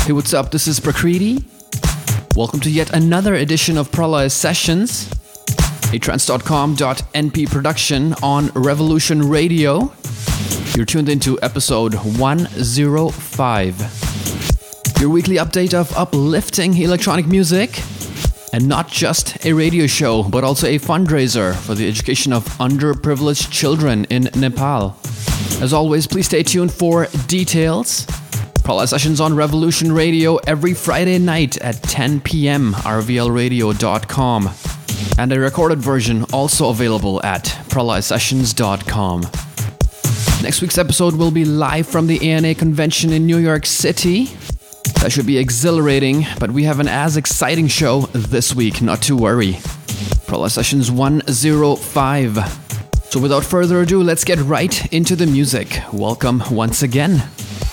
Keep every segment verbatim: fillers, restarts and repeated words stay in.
Hey, what's up? This is Prakriti. Welcome to yet another edition of Pralaya Sessions, a trance dot com dot n p production on Revolution Radio. You're tuned into episode one oh five. Your weekly update of uplifting electronic music, and not just a radio show, but also a fundraiser for the education of underprivileged children in Nepal. As always, please stay tuned for details. Pralaya Sessions on Revolution Radio every Friday night at ten p.m. r v l radio dot com. And a recorded version also available at pralaya sessions dot com. Next week's episode will be live from the A N A convention in New York City. That should be exhilarating, but we have an as exciting show this week, not to worry. Pralaya Sessions one oh five. So without further ado, let's get right into the music. Welcome once again.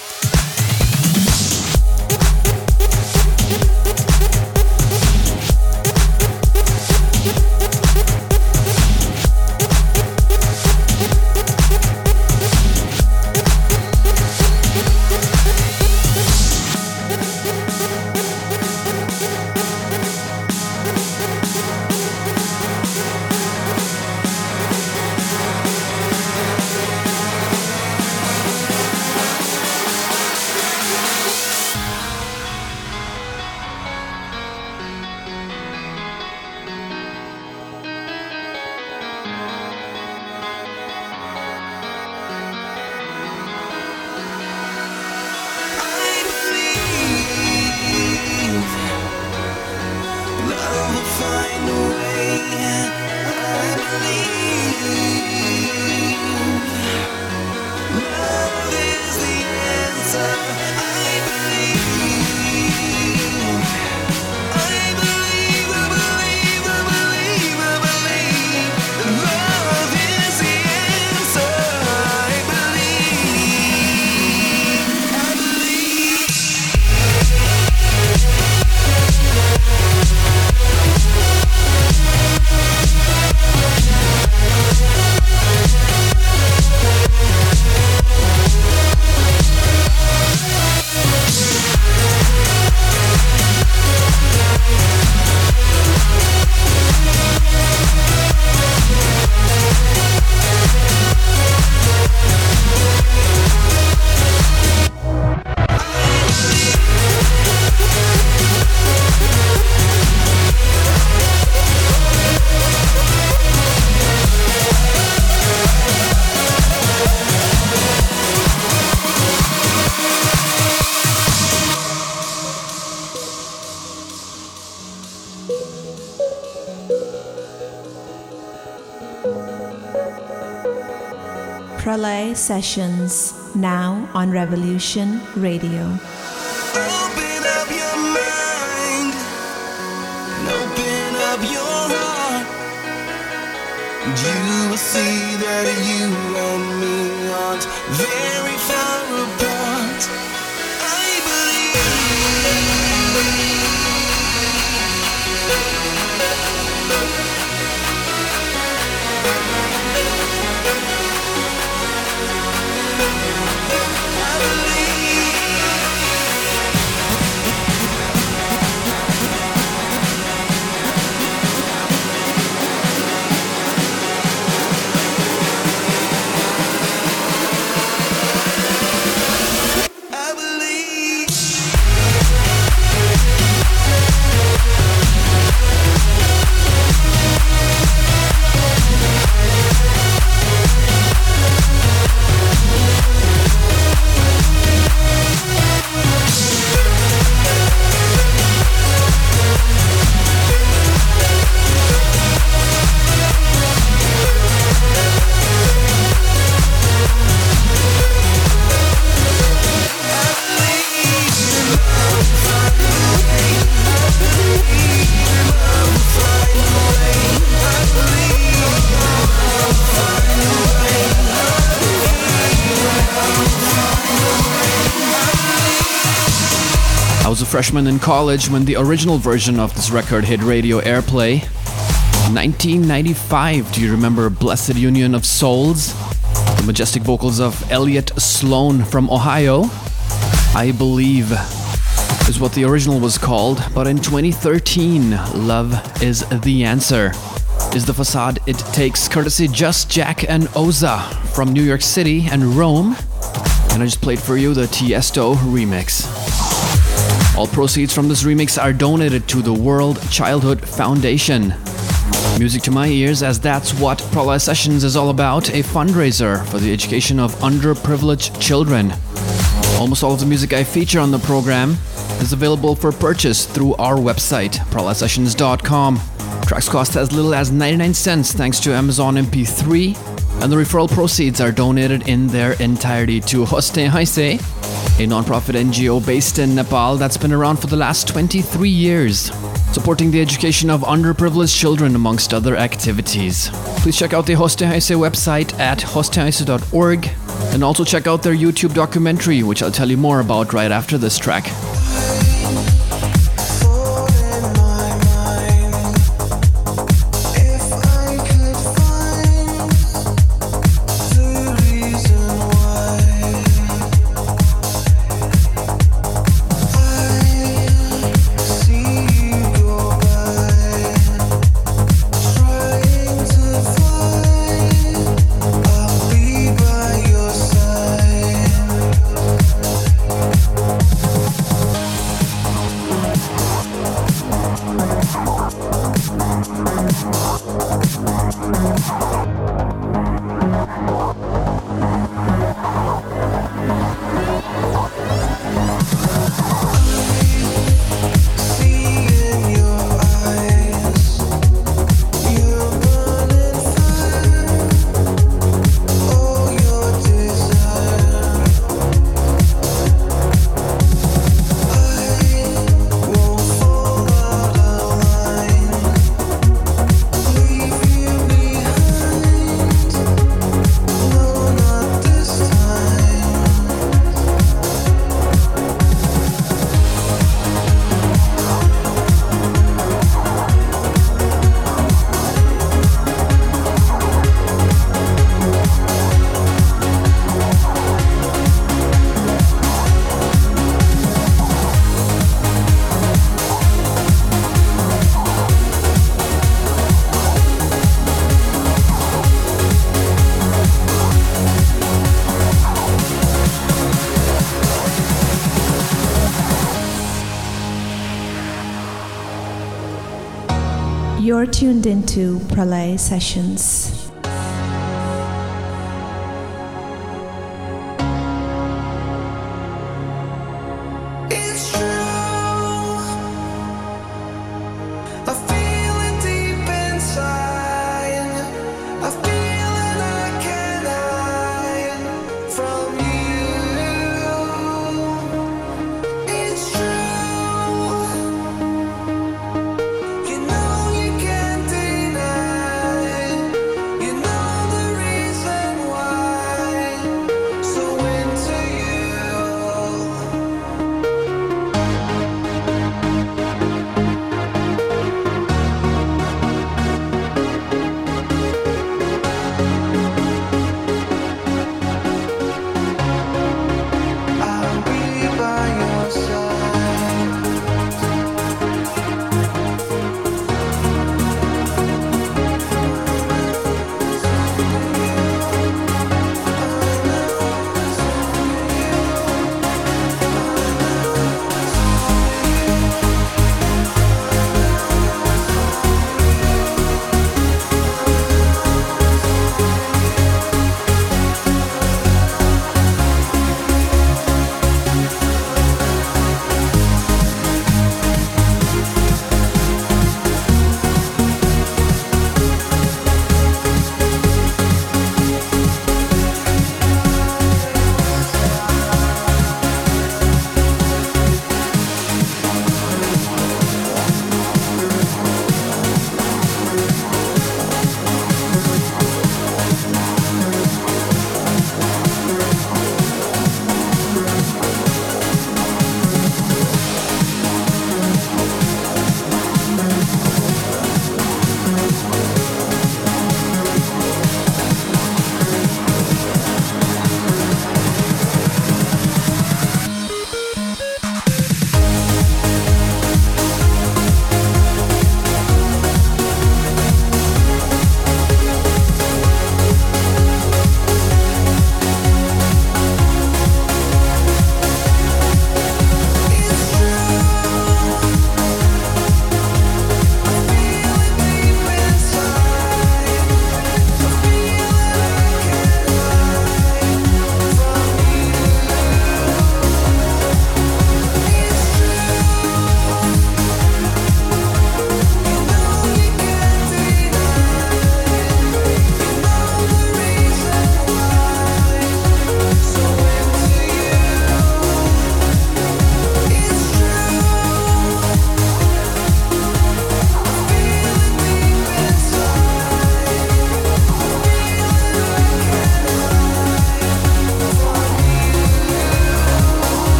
Pralaya Sessions, now on Revolution Radio. Open up your mind and open up your heart, and you will see that you and me aren't very far apart. I I was a freshman in college when the original version of this record hit radio airplay. nineteen ninety-five, do you remember Blessed Union of Souls? The majestic vocals of Elliot Sloan from Ohio. I Believe. is what the original was called, but in twenty thirteen, Love is the Answer is the facade it takes, courtesy Just Jack and Oza from New York City and Rome. And I just played for you the Tiesto remix. All proceeds from this remix are donated to the World Childhood Foundation. Music to my ears, as that's what Pralaya Sessions is all about, a fundraiser for the education of underprivileged children. Almost all of the music I feature on the program is available for purchase through our website, pralaya sessions dot com. Tracks cost as little as ninety-nine cents thanks to Amazon M P three, and the referral proceeds are donated in their entirety to Hoste Haise, a non-profit N G O based in Nepal that's been around for the last twenty-three years, supporting the education of underprivileged children amongst other activities. Please check out the Hoste Haise website at hoste haise dot org, and also check out their YouTube documentary, which I'll tell you more about right after this track. You're tuned into Pralaya Sessions.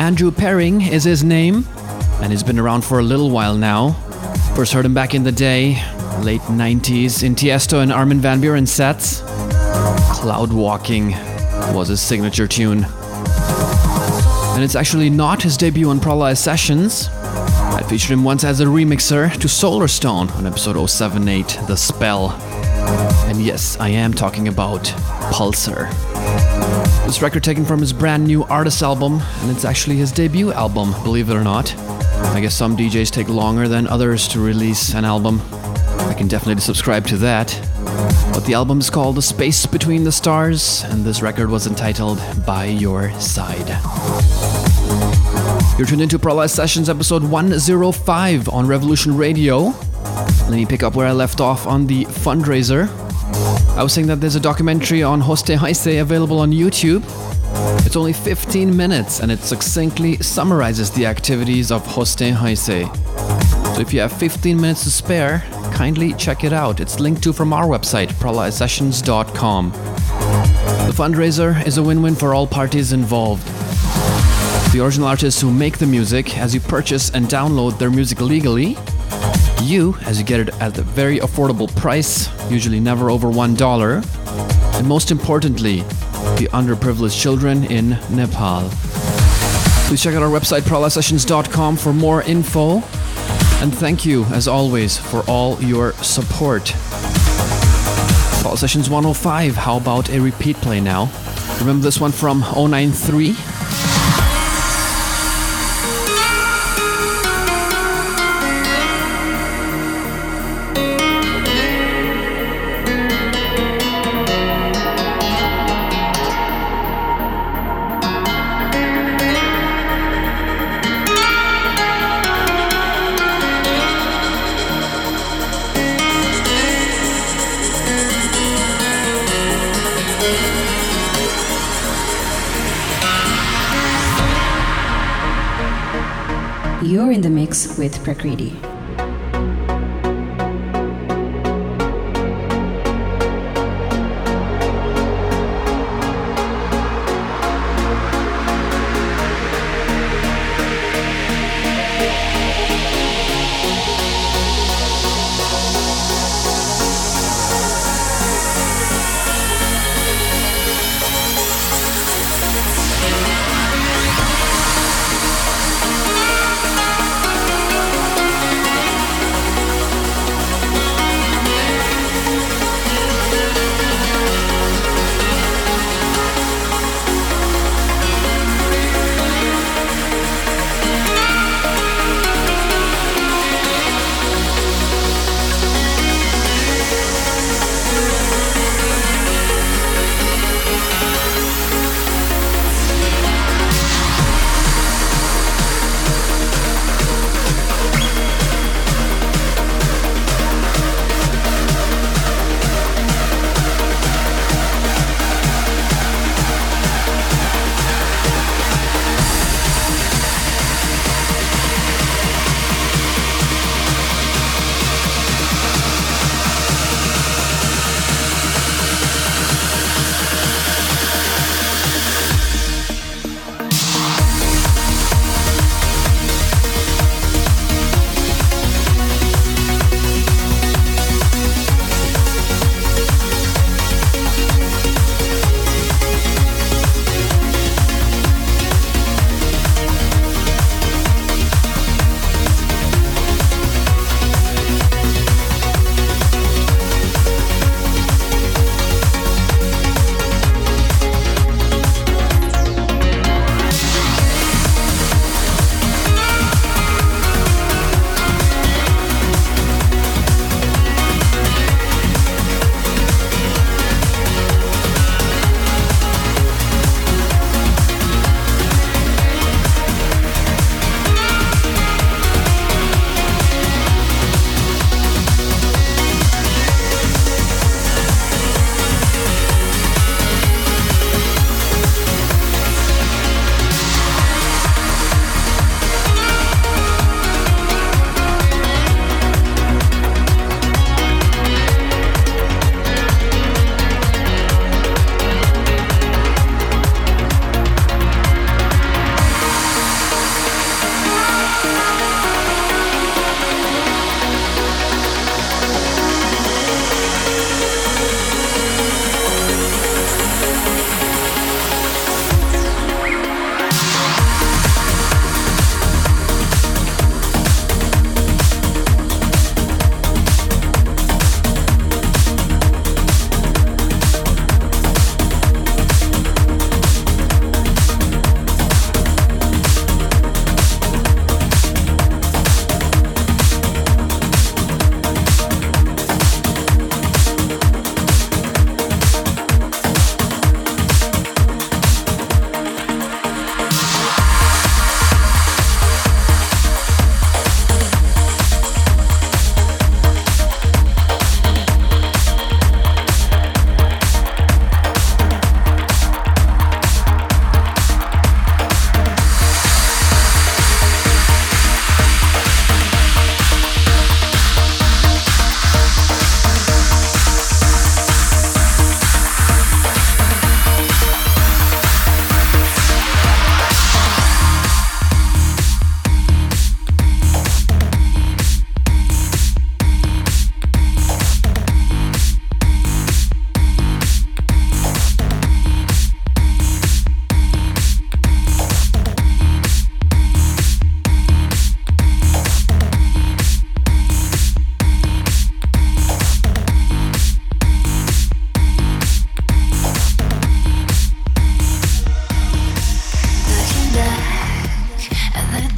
Andrew Perring is his name, and he's been around for a little while now. First heard him back in the day, late nineties, in Tiesto and Armin van Buuren sets. Cloud Walking was his signature tune. And it's actually not his debut on Pralaya Sessions. I featured him once as a remixer to Solarstone on episode oh seven eight, The Spell. And yes, I am talking about Pulsar. This record taken from his brand new Artist album, and it's actually his debut album, believe it or not. I guess some D Js take longer than others to release an album. I can definitely subscribe to that. But the album is called The Space Between the Stars, and this record was entitled By Your Side. You're tuned into Pralaya Sessions episode one oh five on Revolution Radio. Let me pick up where I left off on the fundraiser. I was saying that there's a documentary on Hoste Heise available on YouTube. It's only fifteen minutes and it succinctly summarizes the activities of Hoste Heise. So if you have fifteen minutes to spare, kindly check it out. It's linked to from our website, pralaya sessions dot com. The fundraiser is a win-win for all parties involved. The original artists who make the music, as you purchase and download their music legally. You, as you get it at a very affordable price, usually never over one dollar. And most importantly, the underprivileged children in Nepal. Please check out our website, pralaya sessions dot com, for more info. And thank you, as always, for all your support. Pralaya Sessions one oh five, how about a repeat play now? Remember this one from oh nine three? You're in the mix with Prakriti. Thank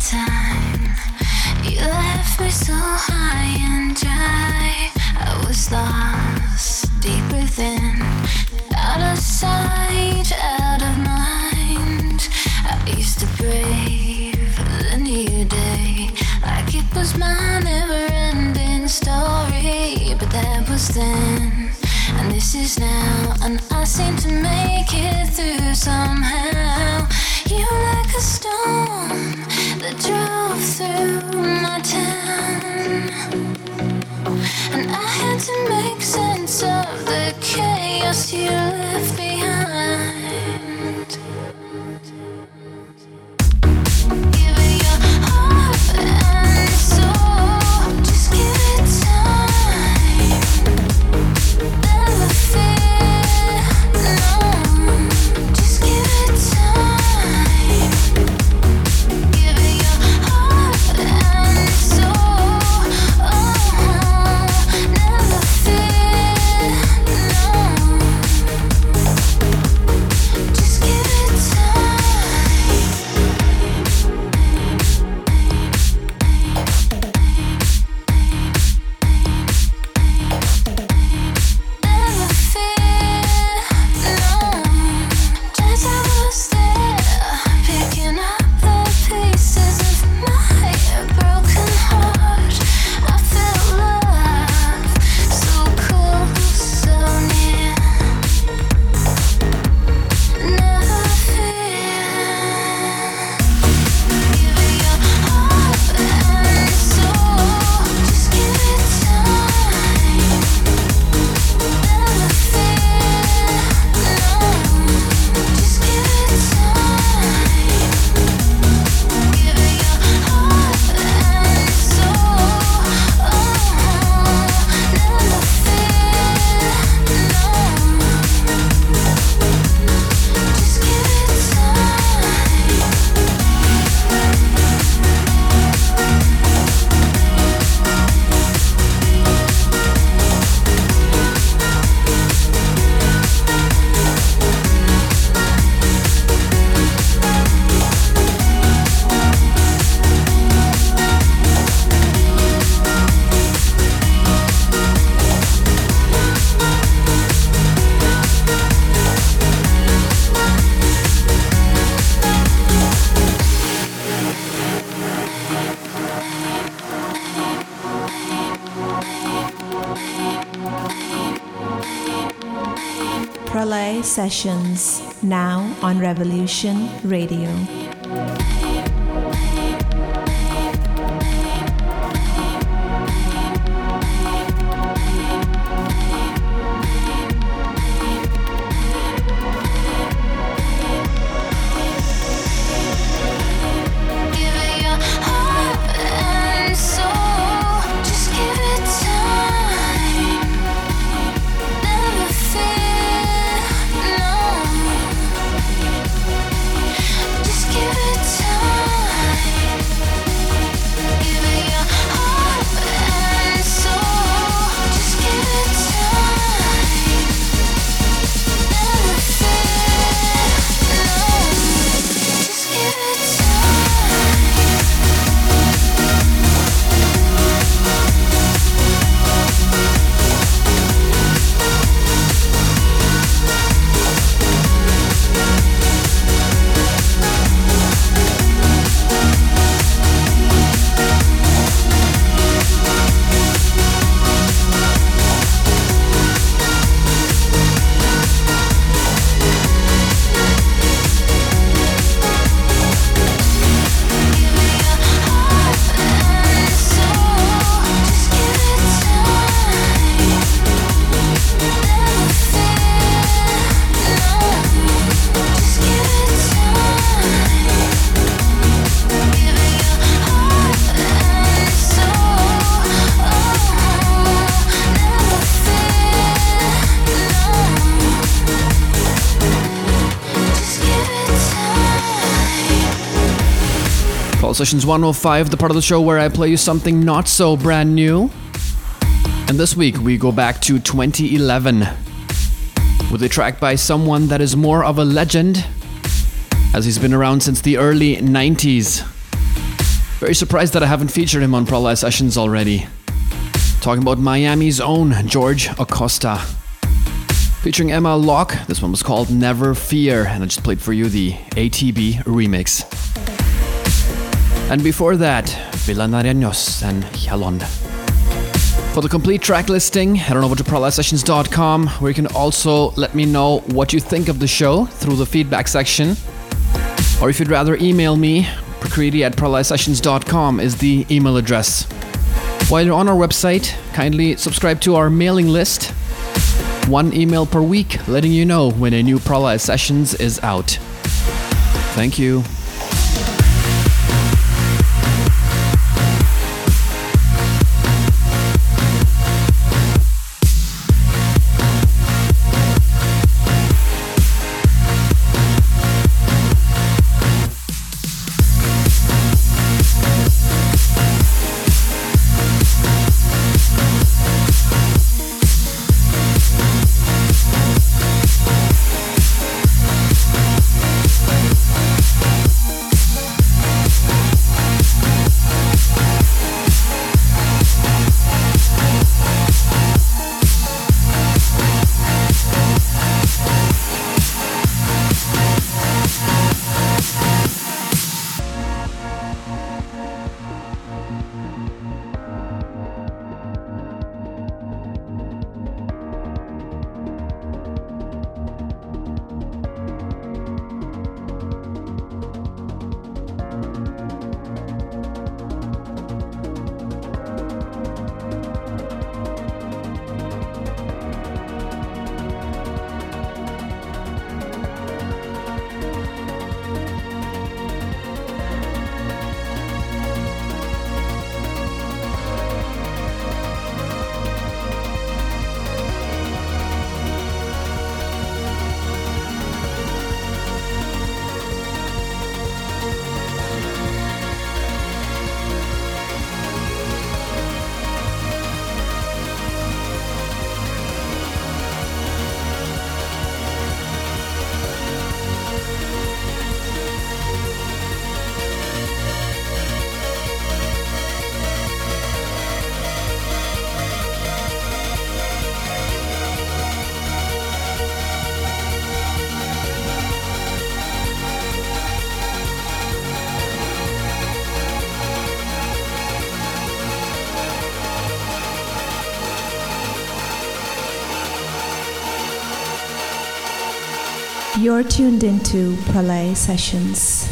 time. You left me so high and dry. I was lost deep within, out of sight, out of mind. I used to brave the new day like it was my never-ending story. But that was then, and this is now, and I seem to make it through somehow. You like a storm that drove through my town, and I had to make sense of the chaos you left behind. Give it your heart and soul, just give it time. Never fear, no, just give it time. Give it your heart and soul, oh, never fear, no, just give it time. Never fear, no. Just I was there, picking up the pieces of my broken heart. I felt love, so close, so near. Never fear. Give it your heart and soul, just give it time. Never fear, no, just give it time. Give it your heart and soul, oh, never fear, no, just give it time. Pralay Sessions, now on Revolution Radio. Give it your heart and soul, just give it time. Never fear, no, just give it time. Give it your heart and soul, just give it time. Never fear, no, just give it time. Sessions one oh five, the part of the show where I play you something not so brand new. And this week we go back to twenty eleven with a track by someone that is more of a legend, as he's been around since the early nineties. Very surprised that I haven't featured him on Pralaya Sessions already. Talking about Miami's own George Acosta. Featuring Emma Locke, this one was called Never Fear, and I just played for you the A T B remix. And before that, Villanarianos and Hjalon. For the complete track listing, head on over to pralaya sessions dot com, where you can also let me know what you think of the show through the feedback section. Or if you'd rather email me, prakriti at pralaya sessions dot com is the email address. While you're on our website, kindly subscribe to our mailing list. One email per week letting you know when a new Pralaya Sessions is out. Thank you. You're tuned into Pralaya Sessions.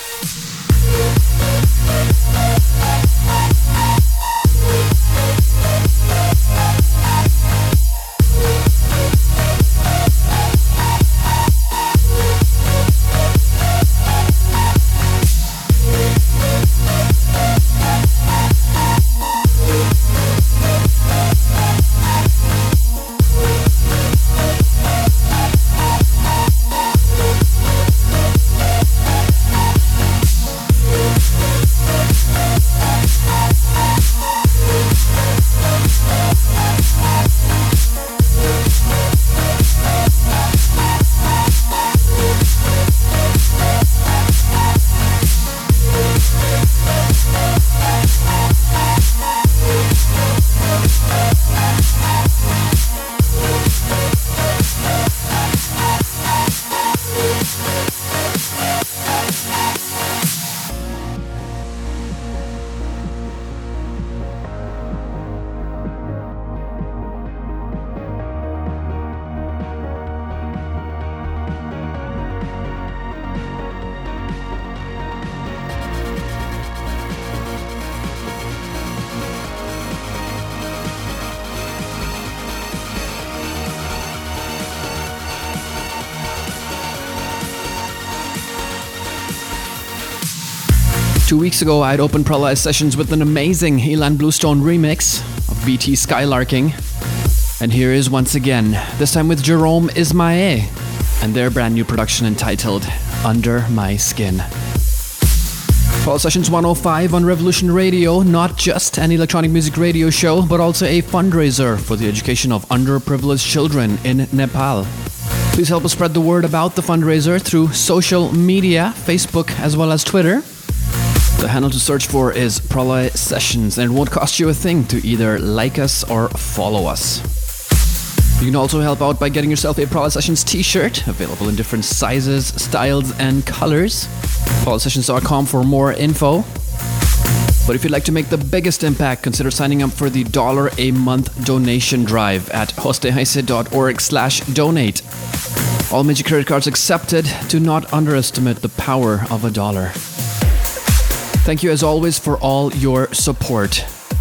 Two weeks ago, I'd opened Pralaya Sessions with an amazing Ilan Bluestone remix of B T Skylarking. And here is once again, this time with Jerome Isma-Ae and their brand new production entitled Under My Skin. Pralaya Sessions one oh five on Revolution Radio, not just an electronic music radio show, but also a fundraiser for the education of underprivileged children in Nepal. Please help us spread the word about the fundraiser through social media, Facebook as well as Twitter. The handle to search for is Pralay Sessions, and it won't cost you a thing to either like us or follow us. You can also help out by getting yourself a Pralay Sessions t-shirt, available in different sizes, styles, and colors. pralay sessions dot com for more info. But if you'd like to make the biggest impact, consider signing up for the dollar a month donation drive at hosteheise.org slash donate. All major credit cards accepted. Do not underestimate the power of a dollar. Thank you as always for all your support.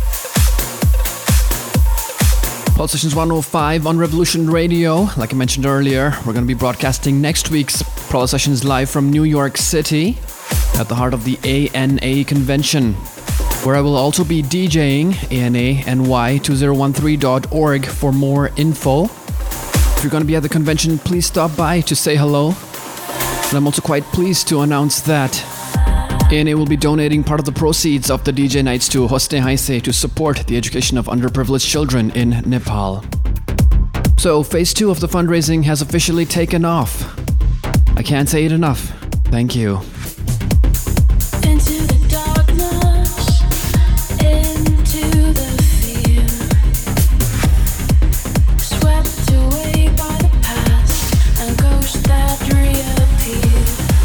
Pulse Sessions one oh five on Revolution Radio. Like I mentioned earlier, we're going to be broadcasting next week's Pralay Sessions live from New York City at the heart of the A N A convention, where I will also be DJing A N A N Y two thousand thirteen dot org for more info. If you're going to be at the convention, please stop by to say hello. And I'm also quite pleased to announce that A N A will be donating part of the proceeds of the D J nights to Hoste Heise to support the education of underprivileged children in Nepal. So, phase two of the fundraising has officially taken off. I can't say it enough. Thank you. Into the darkness, into the fear, swept away by the past and ghosts that reappear.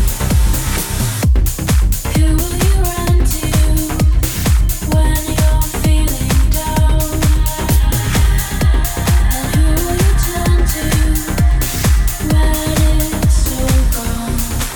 Who will you run to when you're feeling down? And who will you turn to when it's all gone?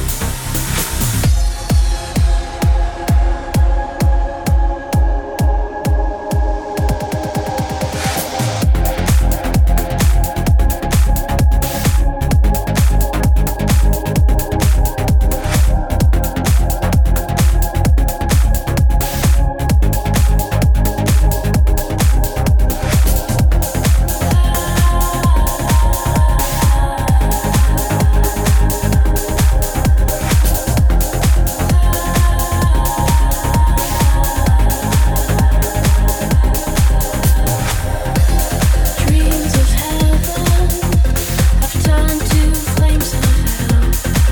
Dreams of heaven have turned to flames of hell.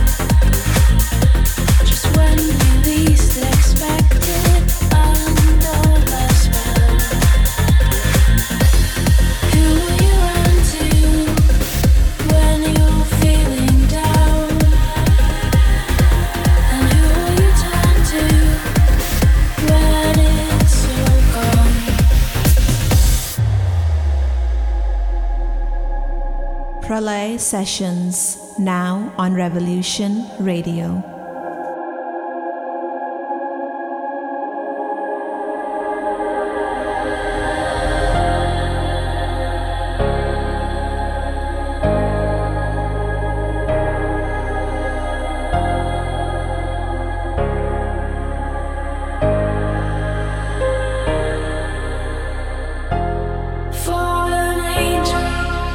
Just when you least expect it, under the spell. Who will you run to when you're feeling down? And who will you turn to when it's all gone? Pralay Sessions, now on Revolution Radio. Fallen angel,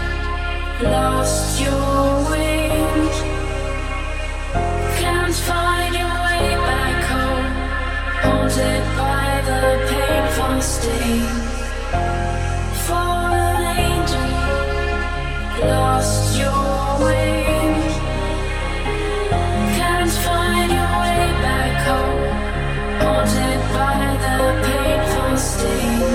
lost your wings. Can't find your way back home, haunted by the painful sting. Fallen angel, lost your wings. Can't find your way back home, haunted by the painful sting.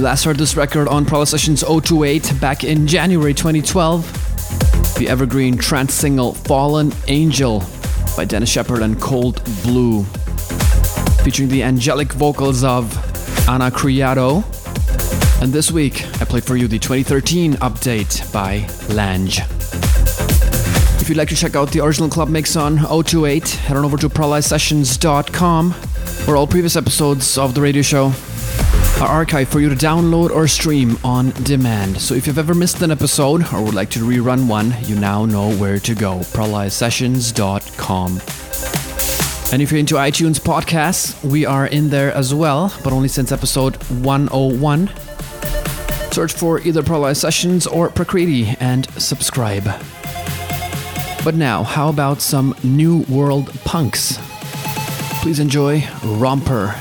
last heard this record on Prowler Sessions zero two eight back in January twenty twelve. The evergreen trance single Fallen Angel by Dennis Sheperd and Cold Blue, featuring the angelic vocals of Ana Criado. And this week, I played for you the twenty thirteen update by Lange. If you'd like to check out the original club mix on zero two eight, head on over to prolly sessions dot com, where all previous episodes of the radio show are archived for you to download or stream on demand. So if you've ever missed an episode or would like to rerun one, you now know where to go, prolly sessions dot com. And if you're into iTunes podcasts, we are in there as well, but only since episode one oh one. Search for either Prolly Sessions or Prakriti and subscribe. But now, how about some New World punks? Please enjoy Romper.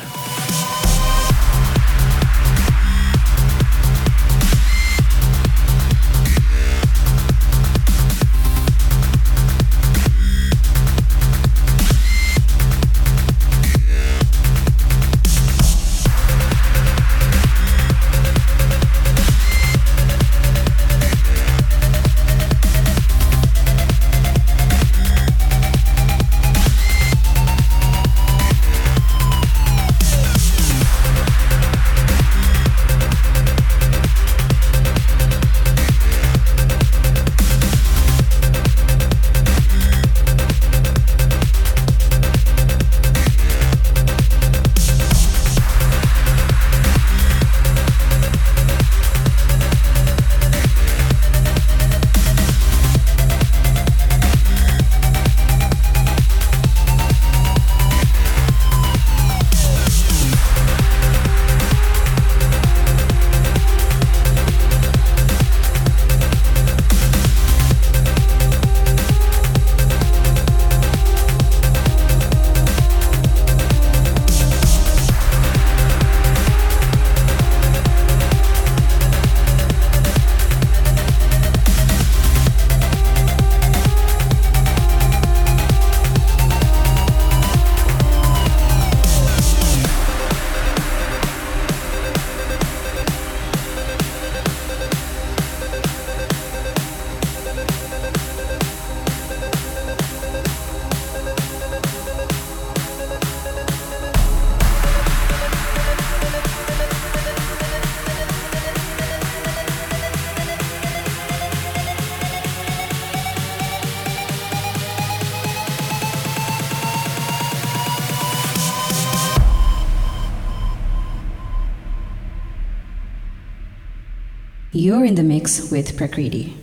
You're in the mix with Prakriti.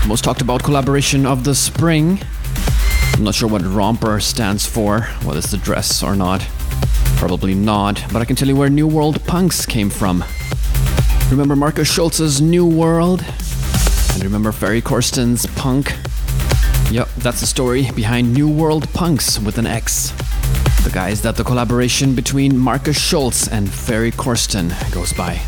most talked about collaboration of the spring. I'm not sure what Romper stands for, whether it's the dress or not. Probably not, but I can tell you where New World Punks came from. Remember Markus Schulz's New World? And remember Ferry Corsten's Punk? Yep, that's the story behind New World Punks with an X. The guys that the collaboration between Markus Schulz and Ferry Corsten goes by.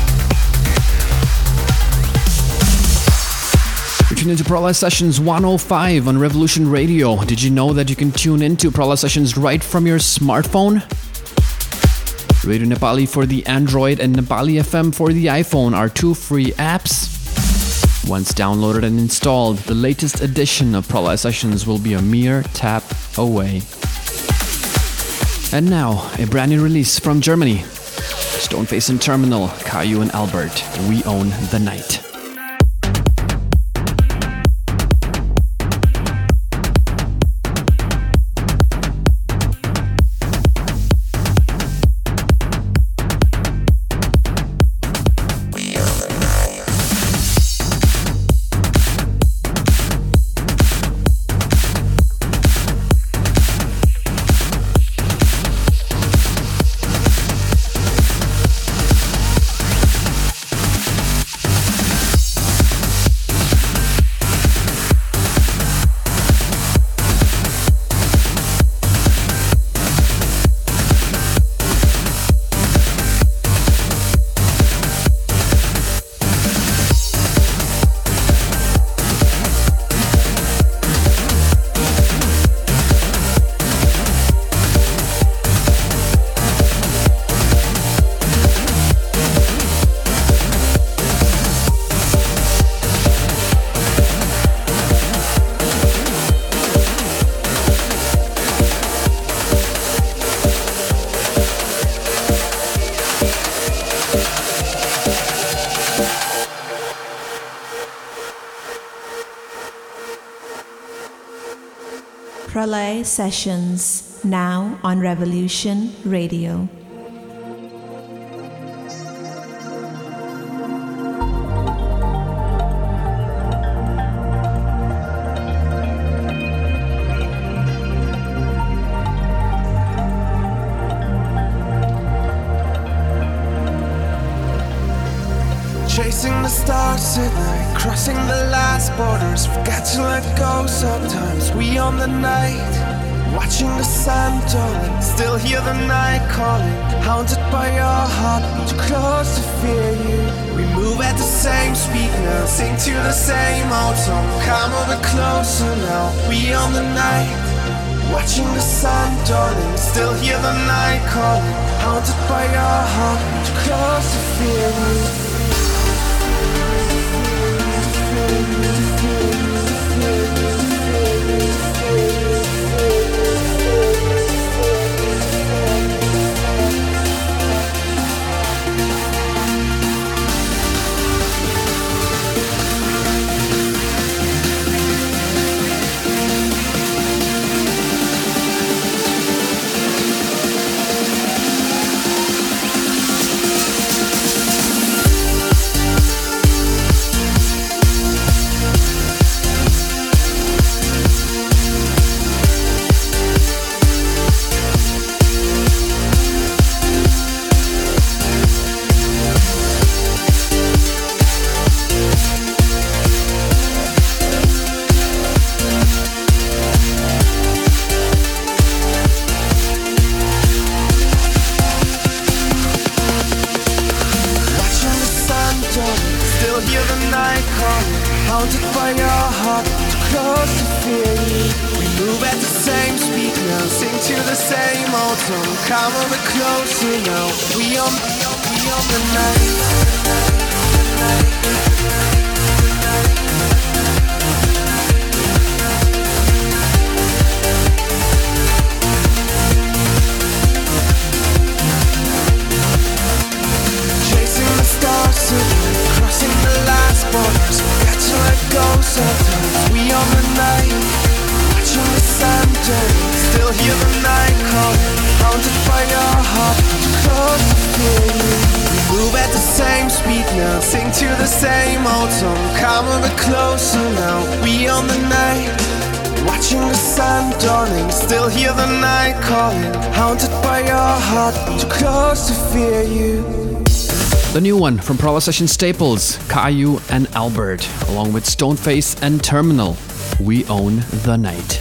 You're tuned into Prolai Sessions one oh five on Revolution Radio. Did you know that you can tune into Prolai Sessions right from your smartphone? Radio Nepali for the Android and Nepali F M for the iPhone are two free apps. Once downloaded and installed, the latest edition of Prolai Sessions will be a mere tap away. And now, a brand new release from Germany. Stoneface and Terminal, Caillou and Albert, We Own the Night. Prolai Sessions, now on Revolution Radio. Chasing the stars at night, crossing the last borders, forgot to let go sometimes. We on the night, watching the sun darling, still hear the night calling, haunted by your heartbeat, too close to fear you. We move at the same speed now, sing to the same old song. Come a bit closer now, we on the night, watching the sun darling, still hear the night calling, haunted by your heartbeat, too close to fear you. Same beat now. Sing to the same old song, come a bit closer now. We on the night, watching the sun dawning. Still hear the night calling, haunted by your heart, too close to fear you. The new one from Prowler Session staples, Caillou and Albert, along with Stoneface and Terminal, We Own the Night.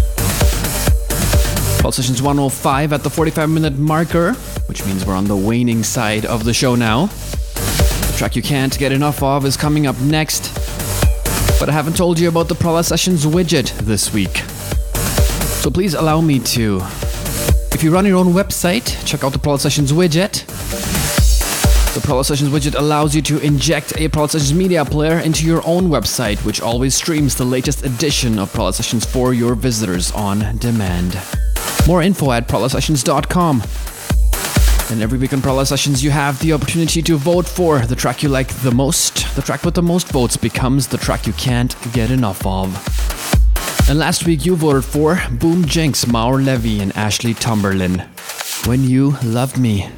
Prowler Sessions one oh five at the forty-five minute marker, which means we're on the waning side of the show now. The track you can't get enough of is coming up next, but I haven't told you about the Prowler Sessions widget this week. So please allow me to. If you run your own website, check out the Prowler Sessions widget. The Prowler Sessions widget allows you to inject a Prowler Sessions media player into your own website, which always streams the latest edition of Prowler Sessions for your visitors on demand. More info at prowler sessions dot com. And every week on Prowler Sessions, you have the opportunity to vote for the track you like the most. The track with the most votes becomes the track you can't get enough of. And last week you voted for Boom Jinx, Maor Levi, and Ashley Tomberlin. When You Loved Me.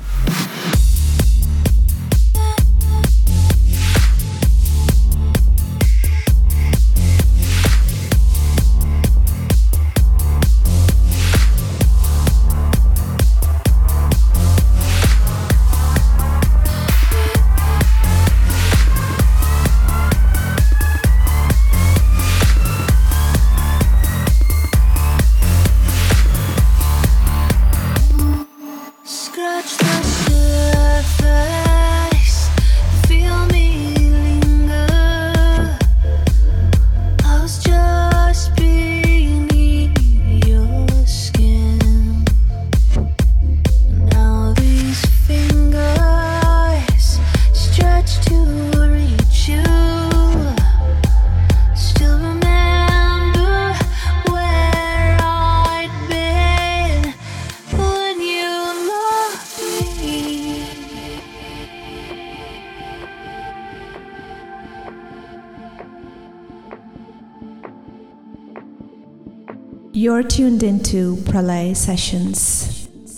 You're tuned into Pralay Sessions.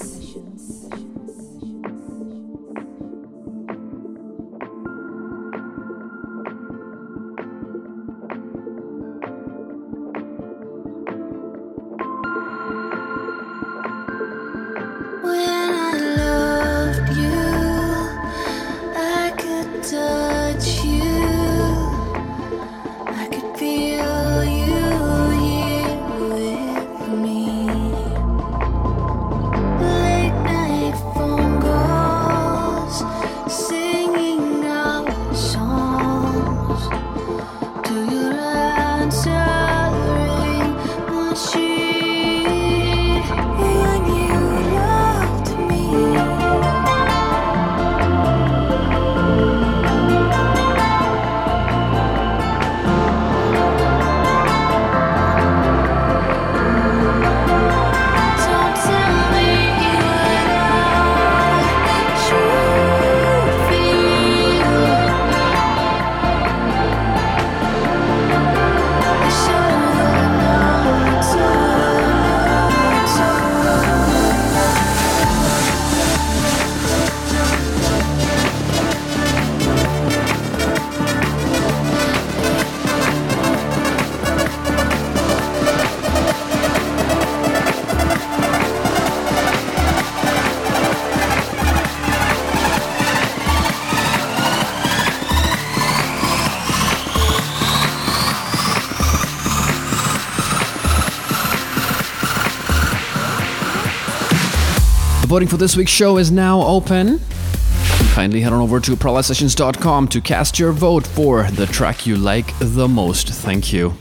Voting for this week's show is now open. Kindly head on over to prowler sessions dot com to cast your vote for the track you like the most. Thank you.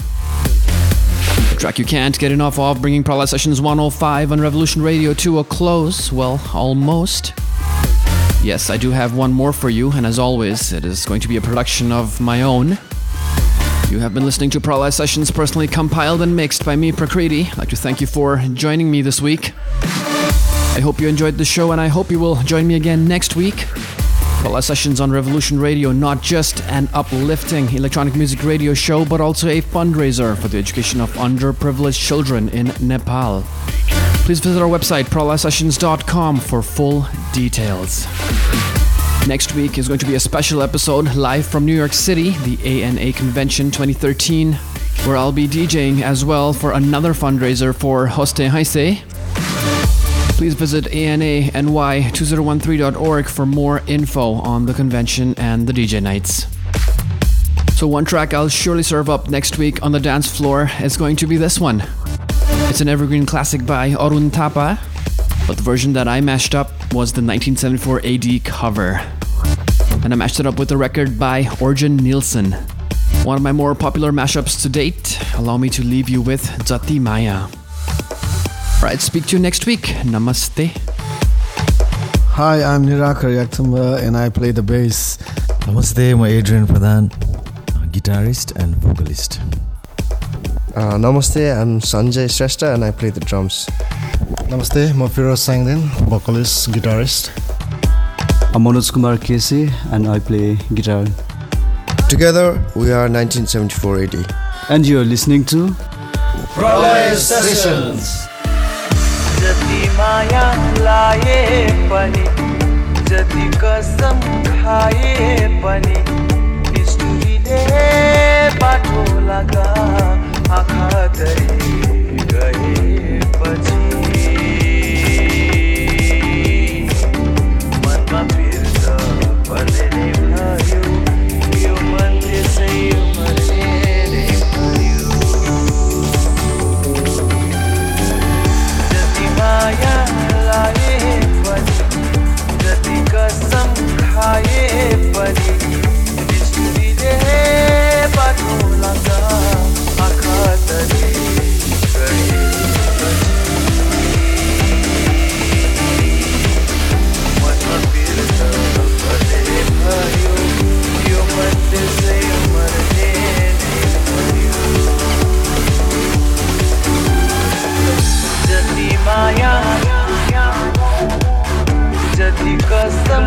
The track you can't get enough of, bringing Prowler Sessions one oh five on Revolution Radio to a close. Well, almost. Yes, I do have one more for you, and as always, it is going to be a production of my own. You have been listening to Prowler Sessions, personally compiled and mixed by me, Prakriti. I'd like to thank you for joining me this week. I hope you enjoyed the show, and I hope you will join me again next week. Prowler Sessions on Revolution Radio, not just an uplifting electronic music radio show, but also a fundraiser for the education of underprivileged children in Nepal. Please visit our website, prowler sessions dot com, for full details. Next week is going to be a special episode live from New York City, the A N A Convention twenty thirteen, where I'll be DJing as well for another fundraiser for Hoste Heise. Please visit A N A N Y two thousand thirteen dot org for more info on the convention and the D J nights. So one track I'll surely serve up next week on the dance floor is going to be this one. It's an evergreen classic by Arun Thapa, but the version that I mashed up was the nineteen seventy-four A D cover. And I mashed it up with a record by Orjan Nilsen. One of my more popular mashups to date. Allow me to leave you with Jati Maya. Alright, speak to you next week. Namaste. Hi, I'm Nirakar Yakthamba and I play the bass. Namaste, I'm Adrian Pradhan, guitarist and vocalist. Uh, namaste, I'm Sanjay Shrestha and I play the drums. Namaste, I'm Firoz Sangdin, vocalist, guitarist. I'm Manoj Kumar Kesi and I play guitar. Together, we are nineteen seventy-four A D. And you're listening to Pralay Sessions. Jati maya laye pani, jati kasam khaye pani, isturi de pato laga, aakha tari gaye pachi. Manma pirta palne bhayo, yo man se marne bhayo. Jati maya laye pani, jati kasam khaye pani, isturi de pato laga, aakha tari gaye pachi. Manma pirta palne bhayo, yo man se marne bhayo. Jati maya, jati kasam,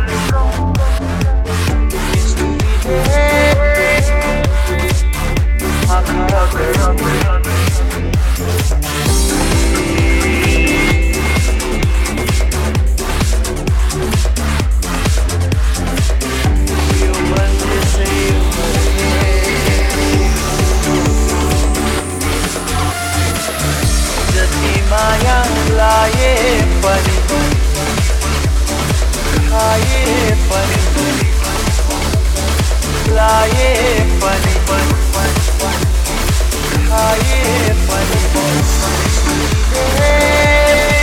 isturi de aakha tari. Maya laye pani, khaye pani, laye pani, khaye pani.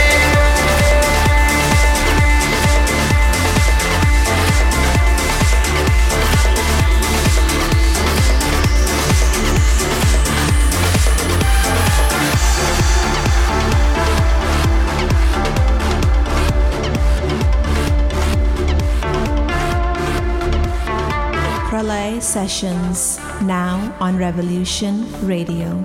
Pralay Sessions, now on Revolution Radio.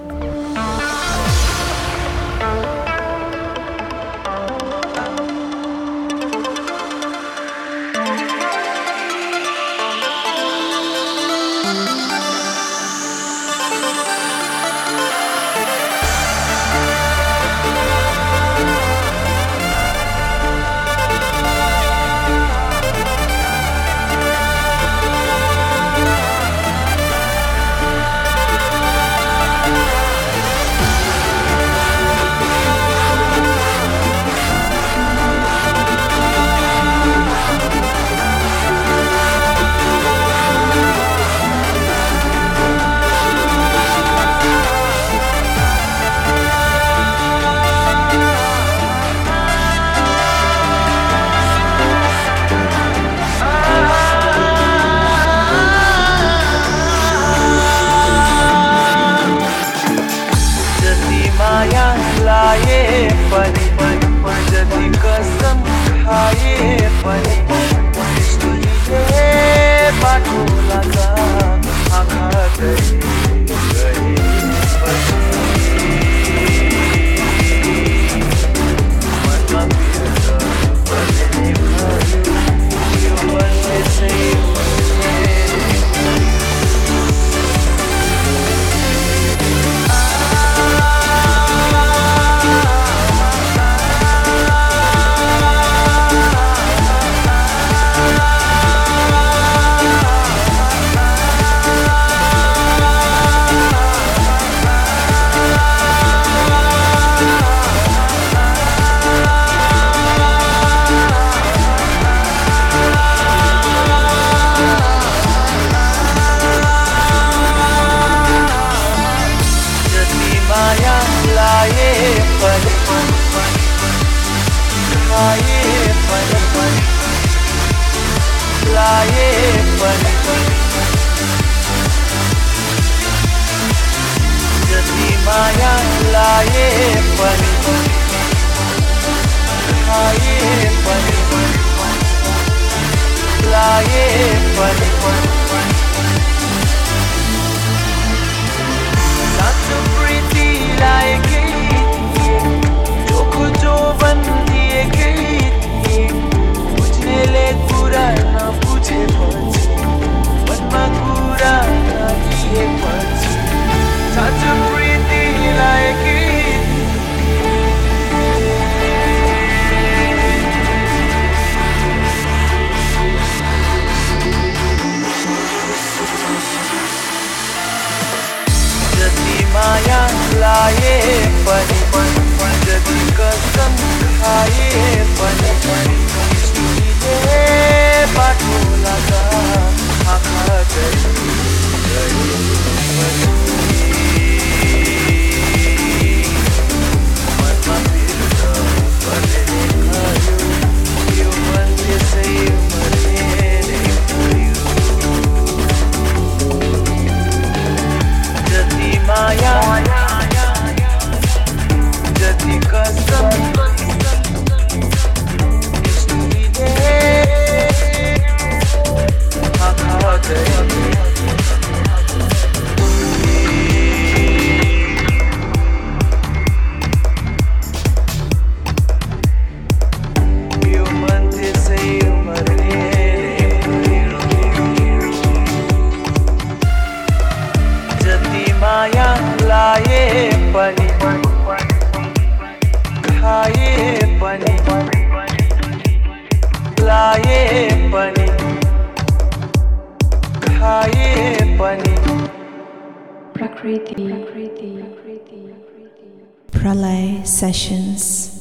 Pralay Sessions.